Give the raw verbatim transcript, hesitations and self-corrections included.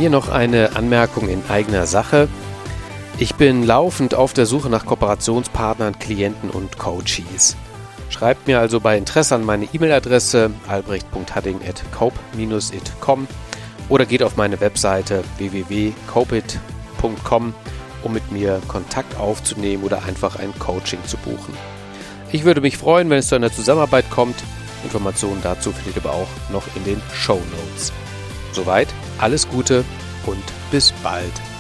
Hier noch eine Anmerkung in eigener Sache. Ich bin laufend auf der Suche nach Kooperationspartnern, Klienten und Coaches. Schreibt mir also bei Interesse an meine E-Mail-Adresse albrecht punkt hadding at cope dash it punkt com oder geht auf meine Webseite w w w punkt cope it punkt com, um mit mir Kontakt aufzunehmen oder einfach ein Coaching zu buchen. Ich würde mich freuen, wenn es zu einer Zusammenarbeit kommt. Informationen dazu findet ihr aber auch noch in den Shownotes. Soweit, alles Gute und bis bald.